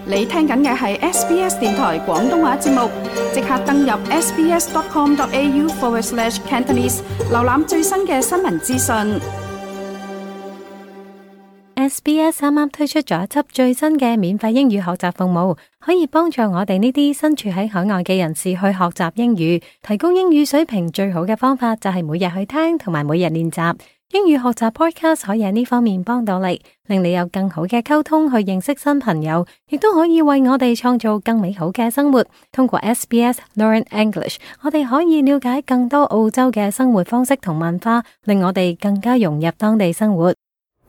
你聽緊嘅係 SBS 電台廣東話節目，即刻登入 sbs.com.au/Cantonese， 瀏覽最新嘅新聞資訊。 SBS 啱啱推出咗一輯最新嘅免費英語學習服務，可以幫助我哋呢啲身處喺海外嘅人士去學習英語。提高英語水平最好嘅方法就係每日去聽同埋每日練習。英語學習 podcast 可以喺呢方面幫到你，令你有更好嘅溝通去認識新朋友，亦都可以為我哋創造更美好嘅生活。通過 SBS Learn English， 我哋可以了解更多澳洲嘅生活方式同文化，令我哋更加融入當地生活。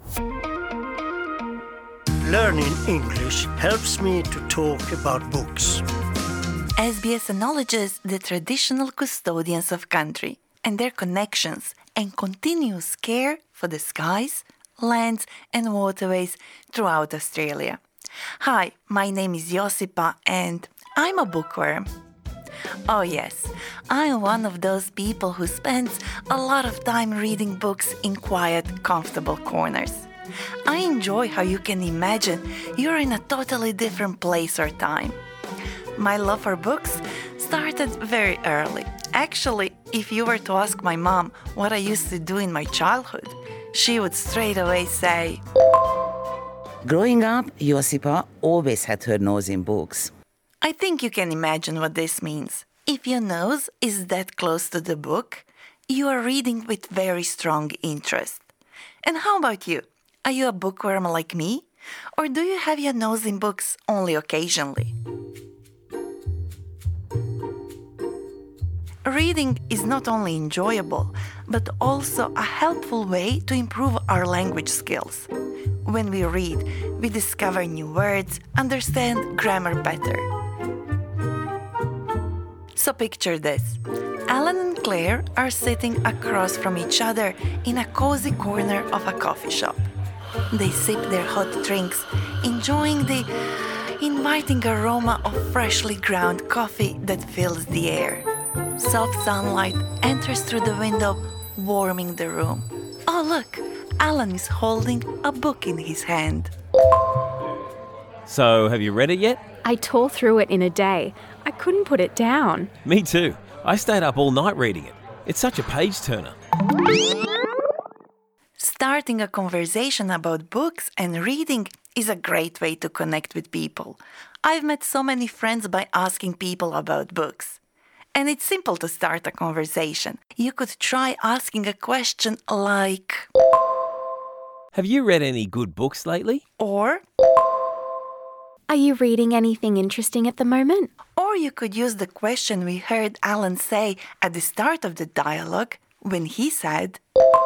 Learning English helps me to talk about books. SBS acknowledges the traditional custodians of country and their connections and continuous care for the skies, lands and waterways throughout Australia. Hi, my name is Josipa and I'm a bookworm. Oh yes, I'm one of those people who spends a lot of time reading books in quiet, comfortable corners. I enjoy how you can imagine you're in a totally different place or time. My love for books started very early. Actually, if you were to ask my mom what I used to do in my childhood, she would straight away say, Growing up, Josipa always had her nose in books. I think you can imagine what this means. If your nose is that close to the book, you are reading with very strong interest. And how about you? Are you a bookworm like me? Or do you have your nose in books only occasionally? Reading is not only enjoyable, but also a helpful way to improve our language skills. When we read, we discover new words, understand grammar better. So picture this. Alan and Claire are sitting across from each other in a cozy corner of a coffee shop. They sip their hot drinks, enjoying the inviting aroma of freshly ground coffee that fills the air. Soft sunlight enters through the window, warming the room. Oh look, Alan is holding a book in his hand. So, have you read it yet? I tore through it in a day. I couldn't put it down. Me too. I stayed up all night reading it. It's such a page-turner. Starting a conversation about books and reading is a great way to connect with people. I've met so many friends by asking people about books. And it's simple to start a conversation. You could try asking a question like, Have you read any good books lately? Or, Are you reading anything interesting at the moment? Or you could use the question we heard Alan say at the start of the dialogue when he said,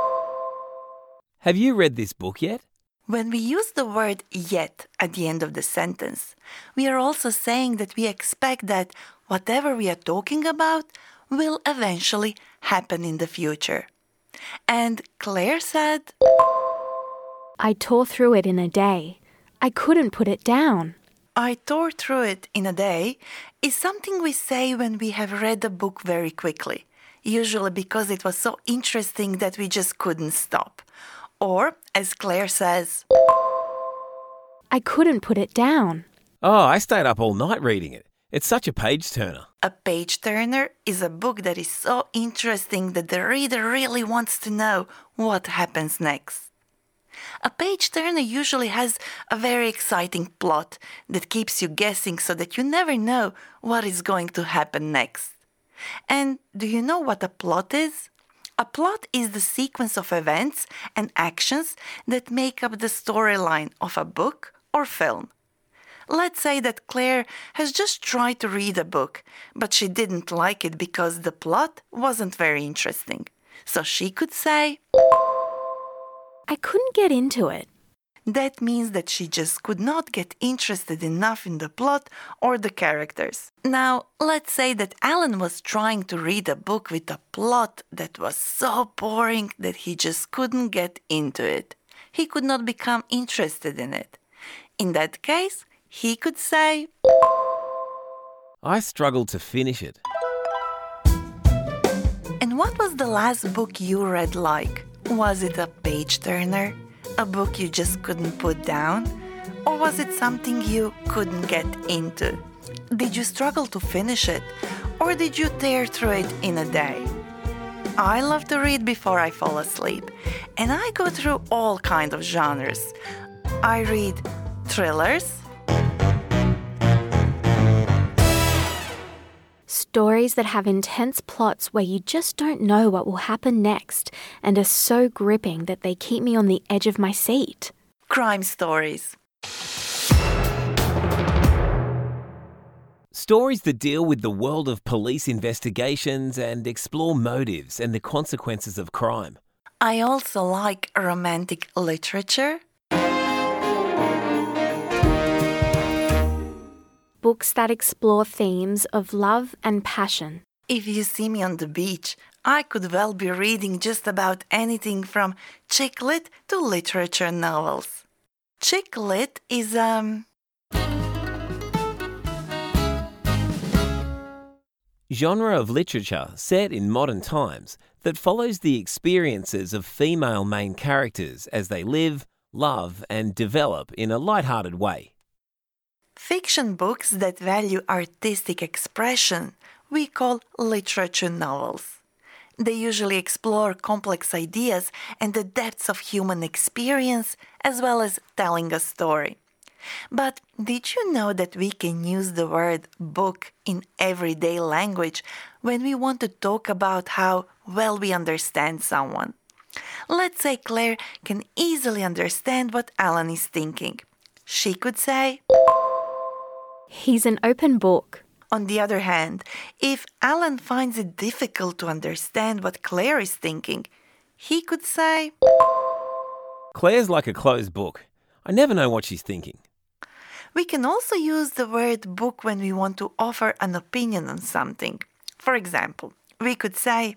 Have you read this book yet? When we use the word yet at the end of the sentence, we are also saying that we expect that whatever we are talking about will eventually happen in the future. And Claire said, I tore through it in a day. I couldn't put it down. I tore through it in a day is something we say when we have read a book very quickly, usually because it was so interesting that we just couldn't stop. Or, as Claire says, I couldn't put it down. Oh, I stayed up all night reading it. It's such a page-turner. A page-turner is a book that is so interesting that the reader really wants to know what happens next. A page-turner usually has a very exciting plot that keeps you guessing so that you never know what is going to happen next. And do you know what a plot is? A plot is the sequence of events and actions that make up the storyline of a book or film. Let's say that Claire has just tried to read a book, but she didn't like it because the plot wasn't very interesting. So she could say, I couldn't get into it. That means that she just could not get interested enough in the plot or the characters. Now, let's say that Alan was trying to read a book with a plot that was so boring that he just couldn't get into it. He could not become interested in it. In that case, he could say, I struggled to finish it. And what was the last book you read like? Was it a page-turner? A book you just couldn't put down? Or was it something you couldn't get into? Did you struggle to finish it? Or did you tear through it in a day? I love to read before I fall asleep, and I go through all kinds of genres. I read thrillers, stories that have intense plots where you just don't know what will happen next and are so gripping that they keep me on the edge of my seat. crime stories, Stories that deal with the world of police investigations and explore motives and the consequences of crime. I also like romantic literature, Books that explore themes of love and passion. If you see me on the beach, I could well be reading just about anything from chick lit to literature novels. Chick lit is Genre of literature set in modern times that follows the experiences of female main characters as they live, love, and develop in a light-hearted way. fiction books that value artistic expression we call literature novels. They usually explore complex ideas and the depths of human experience as well as telling a story. But did you know that we can use the word book in everyday language when we want to talk about how well we understand someone? Let's say Claire can easily understand what Alan is thinking. She could say, He's an open book. on the other hand, if Alan finds it difficult to understand what Claire is thinking, he could say, Claire's like a closed book. I never know what she's thinking. We can also use the word book when we want to offer an opinion on something. For example, we could say,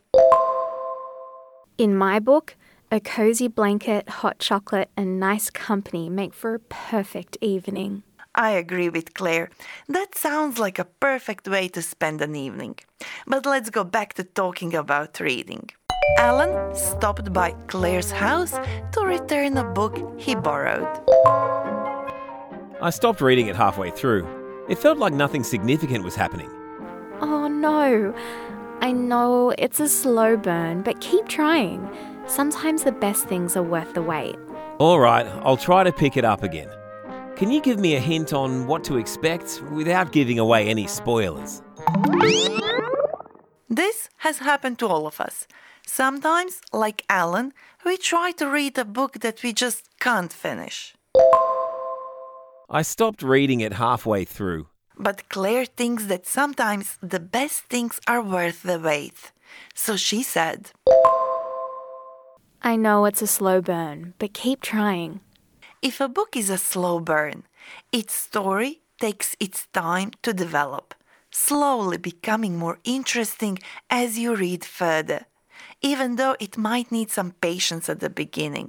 In my book, a cozy blanket, hot chocolate, and nice company make for a perfect evening. I agree with Claire. That sounds like a perfect way to spend an evening. But let's go back to talking about reading. Alan stopped by Claire's house to return a book he borrowed. I stopped reading it halfway through. It felt like nothing significant was happening. Oh no. I know it's a slow burn, but keep trying. Sometimes the best things are worth the wait. All right, I'll try to pick it up again. Can you give me a hint on what to expect without giving away any spoilers? This has happened to all of us. Sometimes, like Alan, we try to read a book that we just can't finish. I stopped reading it halfway through. But Claire thinks that sometimes the best things are worth the wait. So she said, I know it's a slow burn, but keep trying. if a book is a slow burn, its story takes its time to develop, slowly becoming more interesting as you read further, even though it might need some patience at the beginning.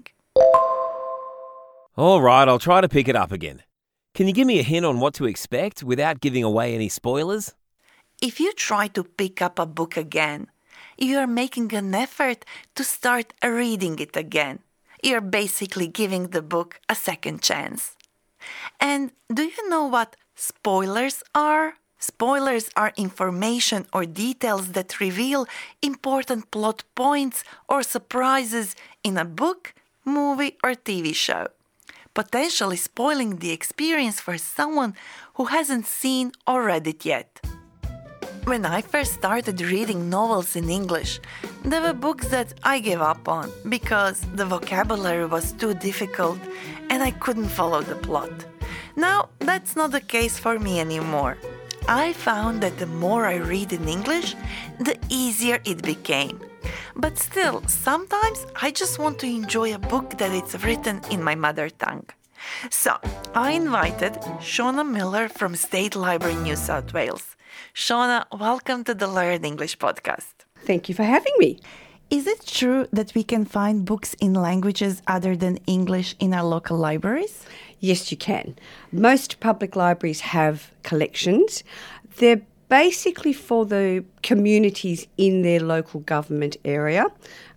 All right, I'll try to pick it up again. Can you give me a hint on what to expect without giving away any spoilers? If you try to pick up a book again, you are making an effort to start reading it again. You're basically giving the book a second chance. And do you know what spoilers are? Spoilers are information or details that reveal important plot points or surprises in a book, movie, or TV show, potentially spoiling the experience for someone who hasn't seen or read it yet. When I first started reading novels in English, there were books that I gave up on because the vocabulary was too difficult and I couldn't follow the plot. Now, that's not the case for me anymore. I found that the more I read in English, the easier it became. But still, sometimes I just want to enjoy a book that is written in my mother tongue. So, I invited Shauna Miller from State Library New South Wales. Shauna, welcome to the Learn English podcast. Thank you for having me. Is it true that we can find books in languages other than English in our local libraries? Yes, you can. Most public libraries have collections. They're basically for the communities in their local government area.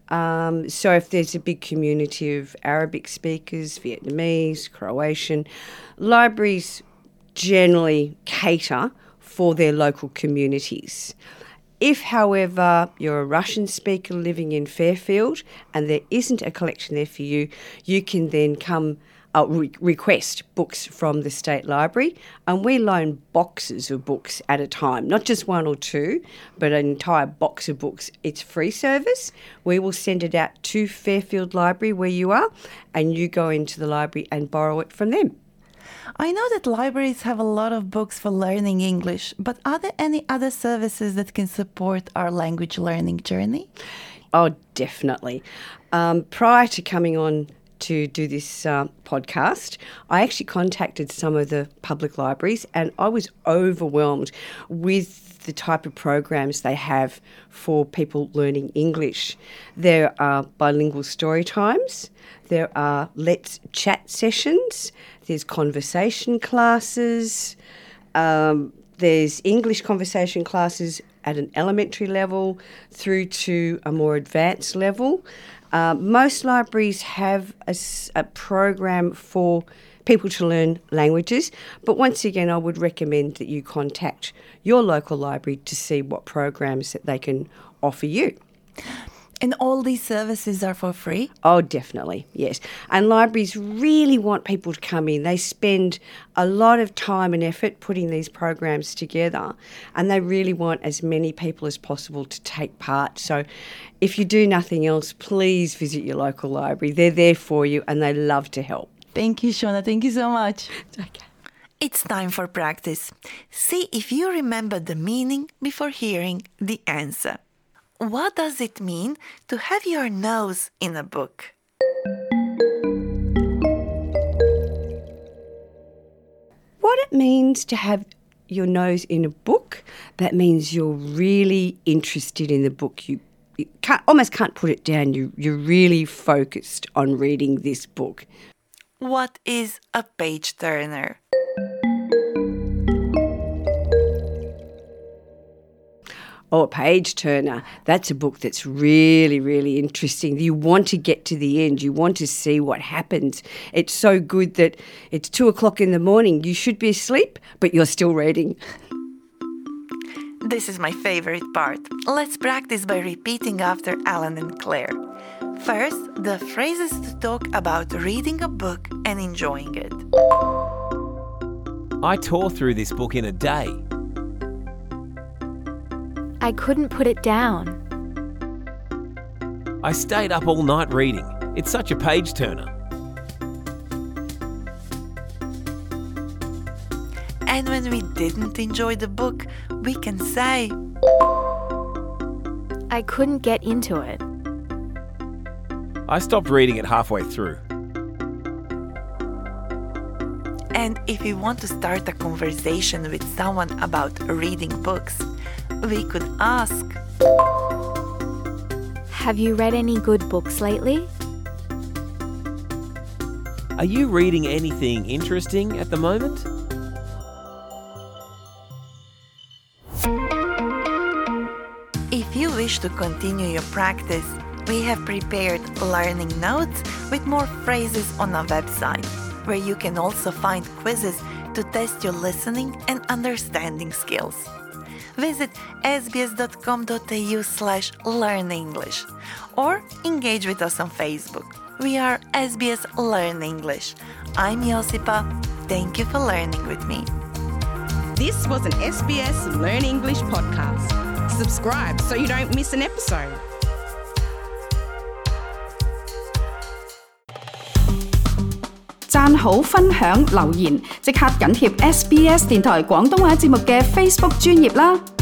So if there's a big community of Arabic speakers, Vietnamese, Croatian, libraries generally cater for their local communities. If, however, you're a Russian speaker living in Fairfield and there isn't a collection there for you, you can then come request books from the State Library, and we loan boxes of books at a time, not just one or two, but an entire box of books. It's free service. We will send it out to Fairfield Library where you are, and you go into the library and borrow it from them. I know that libraries have a lot of books for learning English, but are there any other services that can support our language learning journey? Oh, definitely. Prior to coming on to do this podcast, I actually contacted some of the public libraries and I was overwhelmed with the type of programs they have for people learning English. There are bilingual story times, there are Let's Chat sessions, there's conversation classes, there's English conversation classes at an elementary level through to a more advanced level. Most libraries have a program for people to learn languages, but once again, I would recommend that you contact your local library to see what programs that they can offer you. And all these services are for free? Oh, definitely, yes. And libraries really want people to come in. They spend a lot of time and effort putting these programs together, and they really want as many people as possible to take part. So if you do nothing else, please visit your local library. They're there for you and they love to help. Thank you, Shona. Thank you so much. Okay. It's time for practice. See if you remember the meaning before hearing the answer. What does it mean to have your nose in a book? What it means to have your nose in a book, that means you're really interested in the book. You almost can't put it down. You're really focused on reading this book. What is a page turner? Oh, a page turner. That's a book that's really, really interesting. You want to get to the end. You want to see what happens. It's so good that it's 2:00 in the morning. You should be asleep, but you're still reading. This is my favorite part. Let's practice by repeating after Alan and Claire. First, the phrases to talk about reading a book and enjoying it. I tore through this book in a day. I couldn't put it down. I stayed up all night reading. It's such a page turner. And when we didn't enjoy the book, we can say, I couldn't get into it. I stopped reading it halfway through. And if we want to start a conversation with someone about reading books, we could ask, Have you read any good books lately? Are you reading anything interesting at the moment? If you wish to continue your practice, we have prepared learning notes with more phrases on our website, where you can also find quizzes to test your listening and understanding skills. Visit sbs.com.au/learnenglish or engage with us on Facebook. We are SBS Learn English. I'm Josipa. Thank you for learning with me. This was an SBS Learn English podcast. Subscribe so you don't miss an episode. 讚好、分享、留言，即刻緊貼SBS 電台廣東話節目嘅 Facebook 專頁啦！